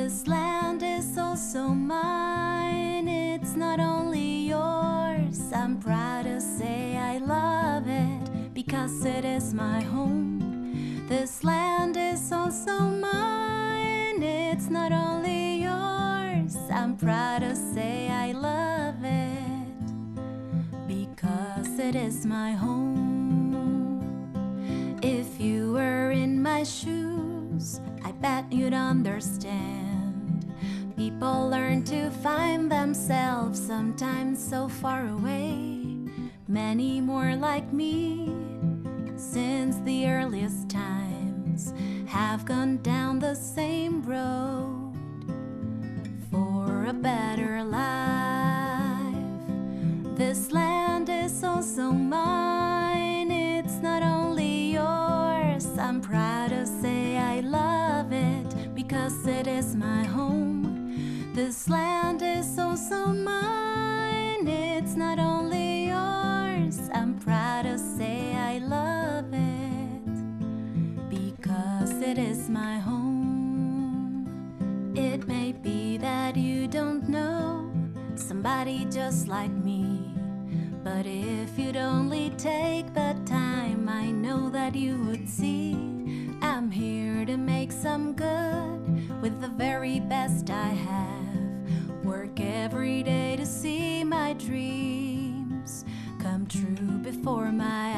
This land is also mine. It's not only yours. I'm proud to say I love it because it is my home. This land is also mine. It's not only yours. I'm proud to say I love it because it is my home. If you were in my shoes, I bet you'd understand. People learn to find themselves sometimes so far away. Many more like me, since the earliest times, have gone down the same road for a better life. This land is also mine. It's not only yours. I'm proud to say I love it because it is my home. This land is also mine. It's not only yours. I'm proud to say I love it because it is my home. It may be that you don't know somebody just like me, but if you'd only take the time, I know that you would see I'm here to make some good with the very best I have. Work every day to see my dreams come true before my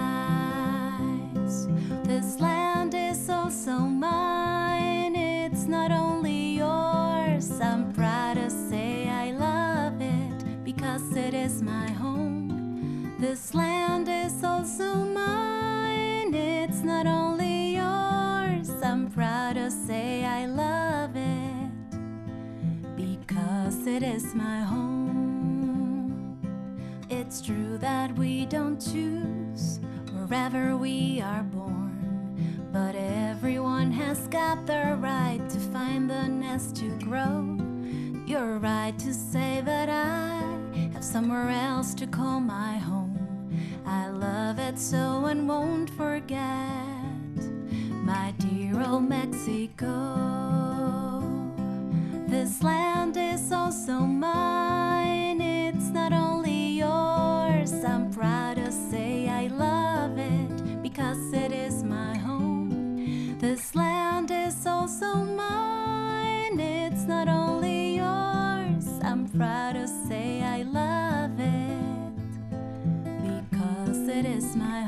eyes. This land is also mine. It's not only yours. I'm proud to say I love it because it is my home. This land is also mine. It's not only yours. I'm proud to say I love it because it is my home. It's true that we don't choose wherever we are born, but everyone has got the right to find the nest to grow. You're right to say that I have somewhere else to call my home. I love it so and won't forget my dear old Mexico. This land is also mine. It's not only yours. I'm proud to say I love it because it is my home. This land is also mine. It's not only yours. I'm proud to say I love it because it is my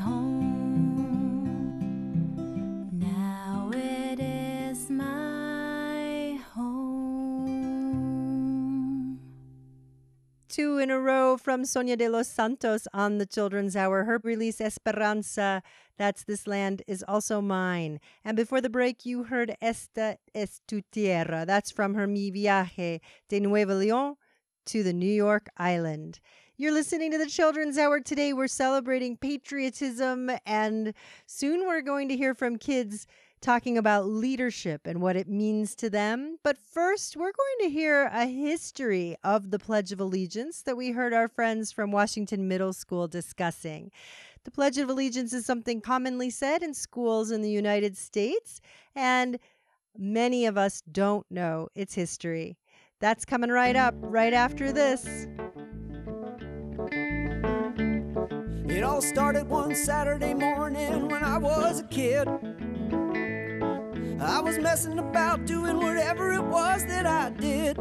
home. Now it is my home. Two in a row from Sonia de los Santos on the Children's Hour. Her release Esperanza, that's This Land Is Also Mine. And before the break, you heard Esta es tu tierra. That's from her Mi Viaje de Nuevo León to the New York Island. You're listening to the Children's Hour. Today we're celebrating patriotism, and soon we're going to hear from kids talking about leadership and what it means to them. But first, we're going to hear a history of the Pledge of Allegiance that we heard our friends from Washington Middle School discussing. The Pledge of Allegiance is something commonly said in schools in the United States, and many of us don't know its history. That's coming right up, right after this. It all started one Saturday morning when I was a kid. I was messing about doing whatever it was that I did.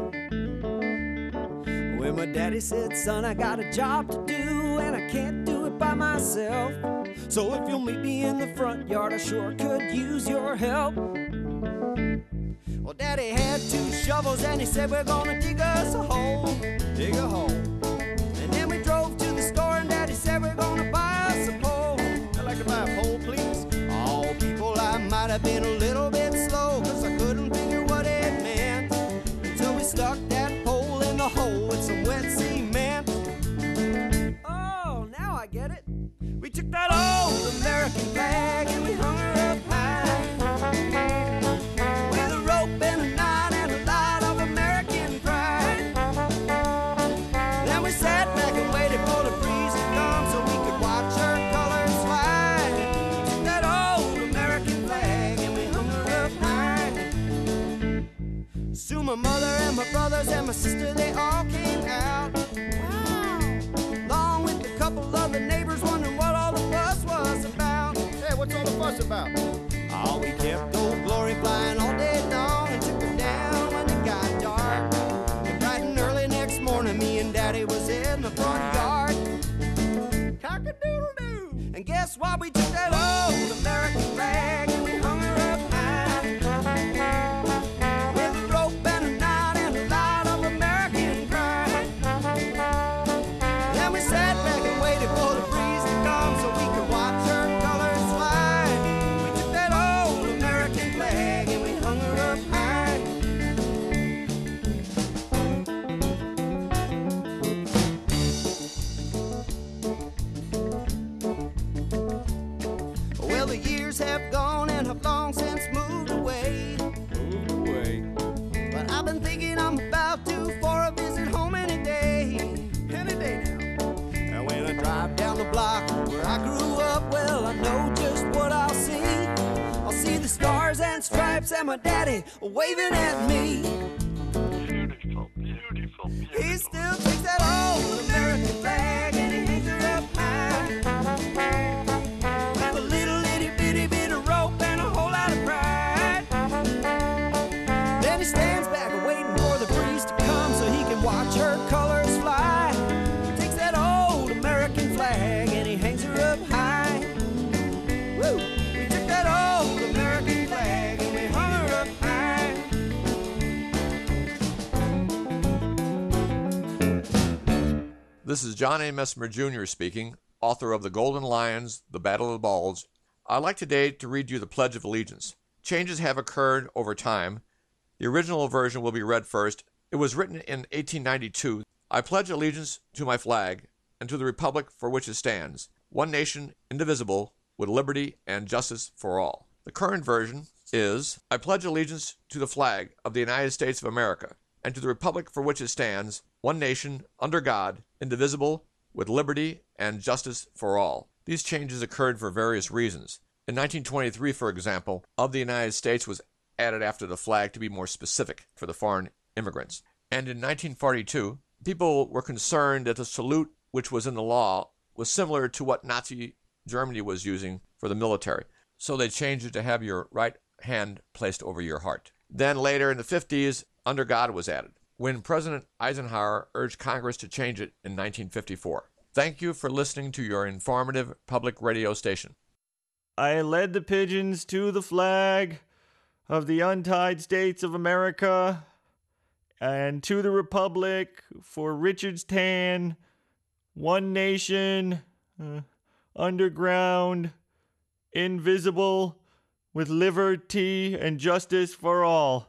When my daddy said, son, I got a job to do and I can't do it by myself. So if you'll meet me in the front yard, I sure could use your help. Well, daddy had 2 shovels and he said, we're gonna dig us a hole, dig a hole. And then we drove to the store and daddy said, we're gonna buy us a pole. I'd like to buy a pole, please. Oh, people, I might have been a little bit slow, cause I couldn't figure what it meant. Until we stuck that pole in the hole with some wet cement. Oh, now I get it. We took that old American flag and we hung her up high. With a rope and a knot and a lot of American pride. Then we sat back and waited for the breeze to come so we could watch her colors fly. We took that old American flag and we hung her up high. Soon and my brothers and my sister, they all came out. Wow. Along with a couple of the neighbors wondering what all the fuss was about. Hey, what's all the fuss about? Oh, we kept Old Glory flying all day long and took her down when it got dark. And bright and early next morning, me and Daddy was in the front yard. Cock-a-doodle-doo. And guess what? We took that old American flag and we hung her up high. With a rope and a knot and a lot of American pride. Then we sat back and waited for the breeze to come so we could watch her colors fly. We took that old American flag and we hung her up high. Well, the years have gone and have long since moved away. Moved away. But I've been thinking I'm about due for a visit home any day. Any day now. And when I drive down the block where I grew up, well, I know just what I'll see. I'll see the stars and stripes and my daddy waving at me. Beautiful, beautiful, beautiful. He still takes that old American flag and he hangs her up high. With a little itty bitty bit of rope and a whole lot of pride. Then he stands back waiting for the breeze to come so he can watch her colors fly. He takes that old American flag and he hangs her up high. Woo! We took that old American flag and we hung her up high. This is John A. Messmer Jr. speaking, author of The Golden Lions, The Battle of the Bulge. I'd like today to read you the Pledge of Allegiance. Changes have occurred over time. The original version will be read first. It was written in 1892. I pledge allegiance to my flag and to the republic for which it stands, one nation, indivisible, with liberty and justice for all. The current version is, I pledge allegiance to the flag of the United States of America and to the republic for which it stands, one nation, under God, indivisible, with liberty and justice for all. These changes occurred for various reasons. In 1923, for example, of the United States was added after the flag to be more specific for the foreign immigrants. And in 1942, people were concerned that the salute which was in the law was similar to what Nazi Germany was using for the military. So they changed it to have your right hand placed over your heart. Then later in the 50s, under God was added, when President Eisenhower urged Congress to change it in 1954. Thank you for listening to your informative public radio station. I led the pigeons to the flag of the untied states of America and to the republic for Richard's tan, one nation, underground, invisible, with liberty and justice for all.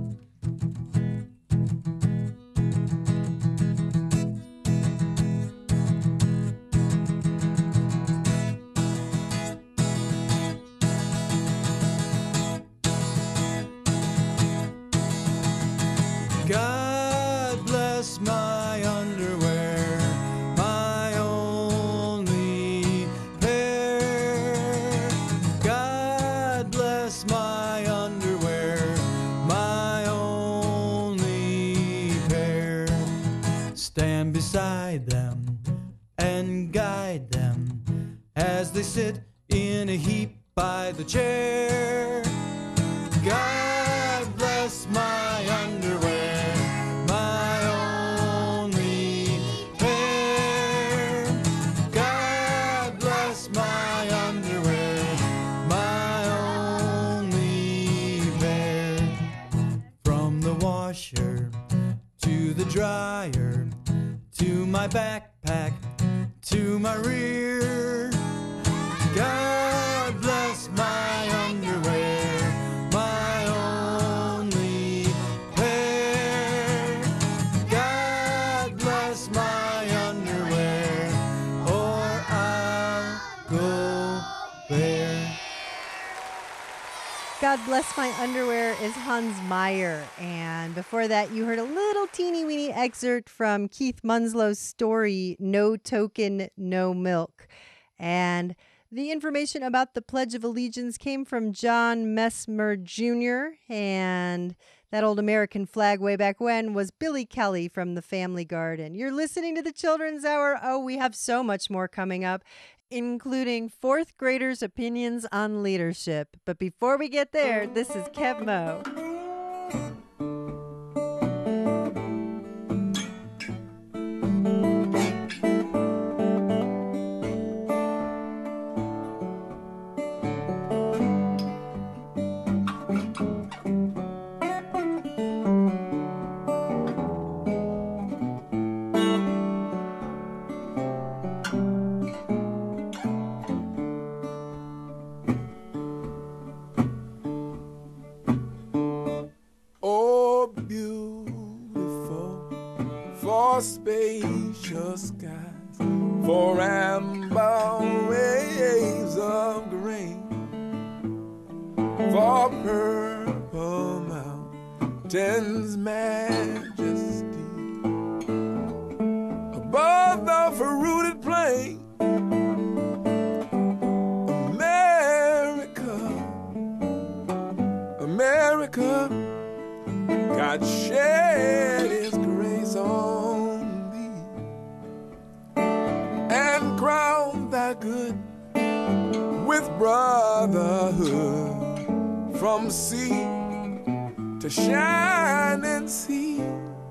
God bless my underwear, my only pair. God bless my underwear, my only pair. Stand beside them and guide them as they sit in a heap by the chair. God bless my underwear, my only pair. God bless my underwear, my only pair. From the washer to the dryer, to my backpack, to my rear. God bless my underwear, my only pair. God bless my underwear, or I'll go bare. God Bless My Underwear is Hans Meyer. And before that, you heard a little teeny weeny excerpt from Keith Munslow's story, No Token, No Milk. And the information about the Pledge of Allegiance came from John Messmer Jr., and That old American flag way back when was Billy Kelly from the Family Garden. You're listening to the Children's Hour. Oh, we have so much more coming up, including fourth graders' opinions on leadership. But before we get there, this is Kev Mo. Spacious skies, for amber waves of grain, for purple mountains' majesty, above the fruited plain, America, God shed His grace on and crown thy good with brotherhood, from sea to shining sea.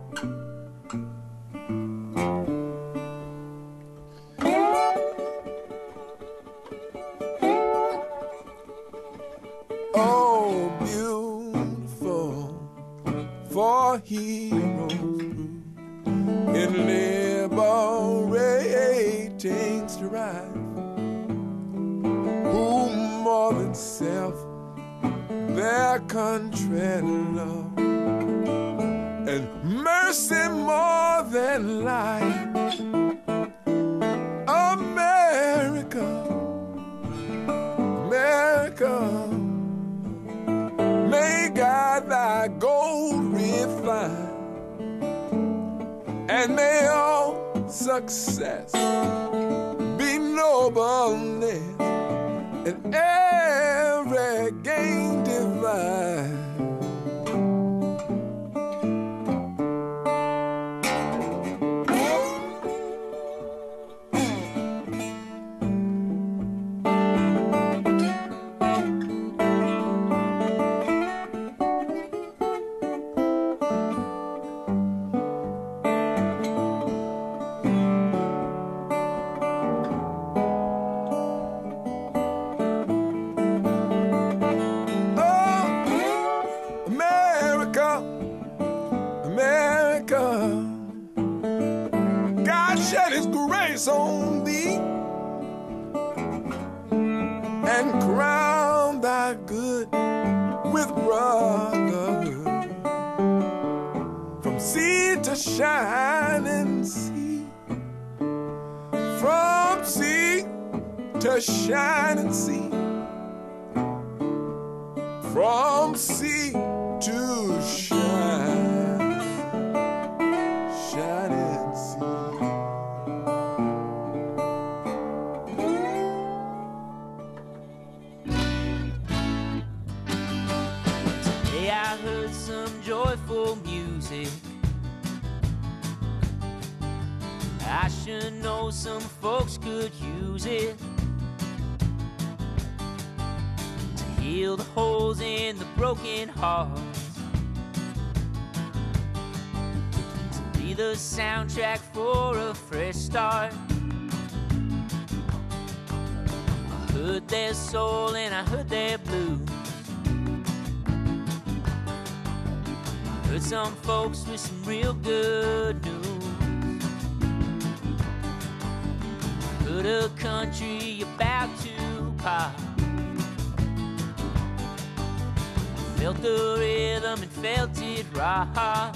Oh, beautiful for heroes in liberating strife, who more than self their country love, and mercy more than life. America, may God thy gold refine, and may all success be nobleness, and every gain divine. On thee and crown thy good with brotherhood, from sea to shining sea, from sea to shining sea, from sea to shining sea. Joyful music, I should know some folks could use it to heal the holes in the broken hearts, to be the soundtrack for a fresh start. I heard their soul and I heard their blues. Heard some folks with some real good news. Heard a country about to pop. Felt the rhythm and felt it rock.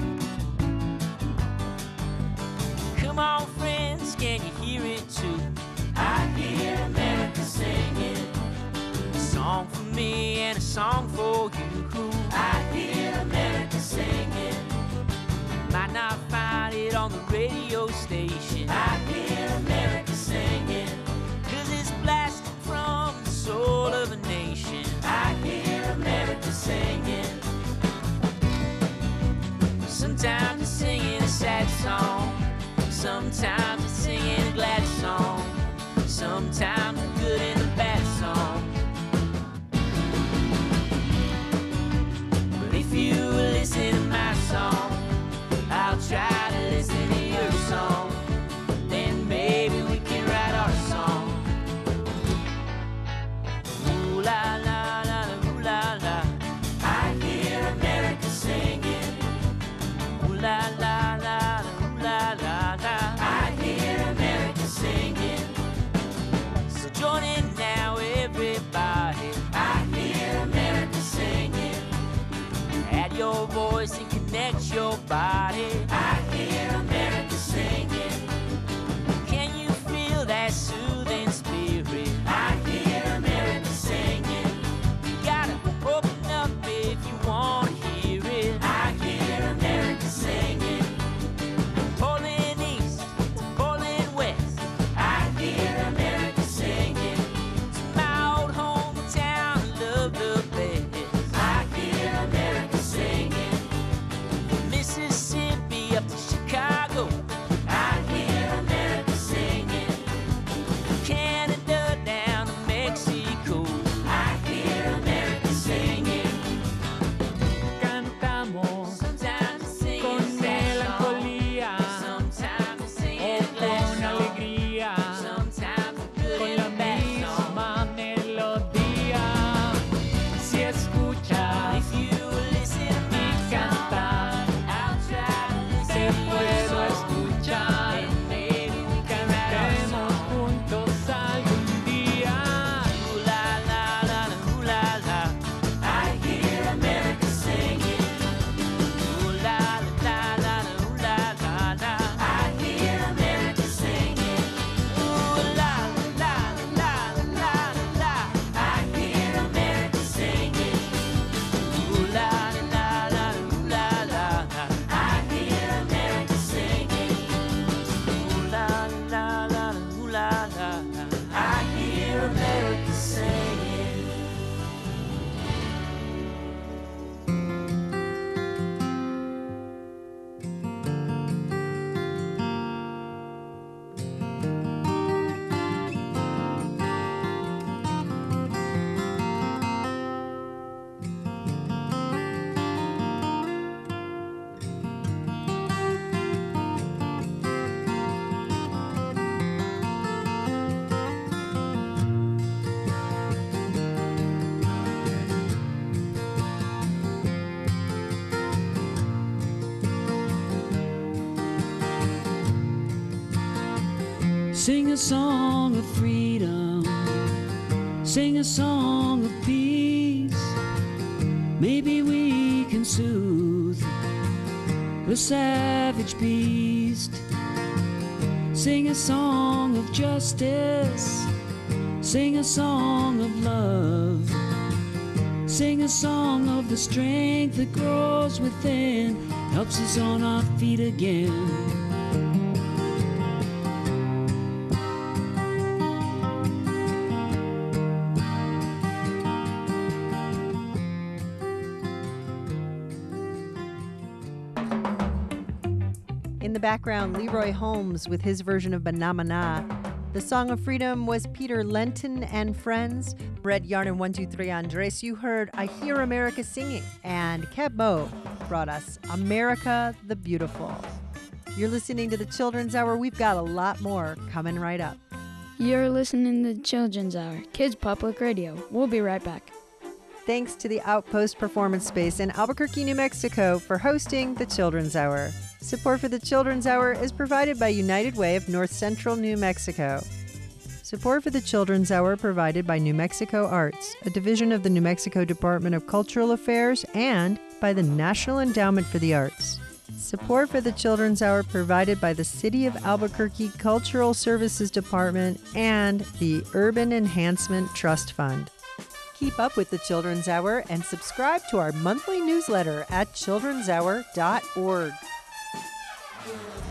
Come on, friends, can you hear it too? I hear America singing a song for me and a song for you. I hear America singing. Might not find it on the radio station. I hear America singing, 'cause it's blasted from the soul of a nation. I hear America singing. song. Sometimes it's singing a glad song. Sometimes the good and the bad song. But if you listen to my song, I'll try to listen to your song. Then maybe we can write our song. Ooh la la la, ooh la la. I hear America singing. Ooh la la la, ooh la la la. I hear America singing. So join in now, everybody. I hear America singing. Add your voice and connect your body. I hear America singing. Can you feel that soothing spirit? I hear America singing. You gotta open up if you wanna hear it. I hear America singing. Pulling east to pulling west. I hear America singing. To my old hometown, love the best. I hear America singing. From Mississippi up to Chicago, I hear America singing. From Canada down to Mexico, I hear America singing. Cantamos Sometimes we sing con a sad song. melancolía Sometimes we sing o a glad con song. alegría, Sometimes a good con la and a bad song. misma melodía. Si escuchas If you listen to y my song, cantar, I'll try to te listen to your puedo song. escuchar. And maybe we can write our Cantemos song. juntos algún día. Ooh la la la la, ooh la la. I hear America singing. Ooh la la la la, ooh la la la. I hear America singing. Ooh la la la la la. I hear America singing. Ooh la la la, ooh la la la. I hear America singing. Ooh la la la, ooh la la la. I hear America singing. Sing a song of freedom, sing a song of peace. Maybe we can soothe the savage beast. Sing a song of justice, sing a song of love. Sing a song of the strength that grows within, helps us on our feet again. In the background, Leroy Holmes with his version of Banamana. The Song of Freedom was Peter Lenton and Friends. Brett Yarn 123 Andres, you heard I Hear America Singing. And Keb Mo brought us America the Beautiful. You're listening to the Children's Hour. We've got a lot more coming right up. You're listening to the Children's Hour, Kids Public Radio. We'll be right back. Thanks to the Outpost Performance Space in Albuquerque, New Mexico for hosting the Children's Hour. Support for the Children's Hour is provided by United Way of North Central New Mexico. Support for the Children's Hour provided by New Mexico Arts, a division of the New Mexico Department of Cultural Affairs, and by the National Endowment for the Arts. Support for the Children's Hour provided by the City of Albuquerque Cultural Services Department and the Urban Enhancement Trust Fund. Keep up with the Children's Hour and subscribe to our monthly newsletter at childrenshour.org.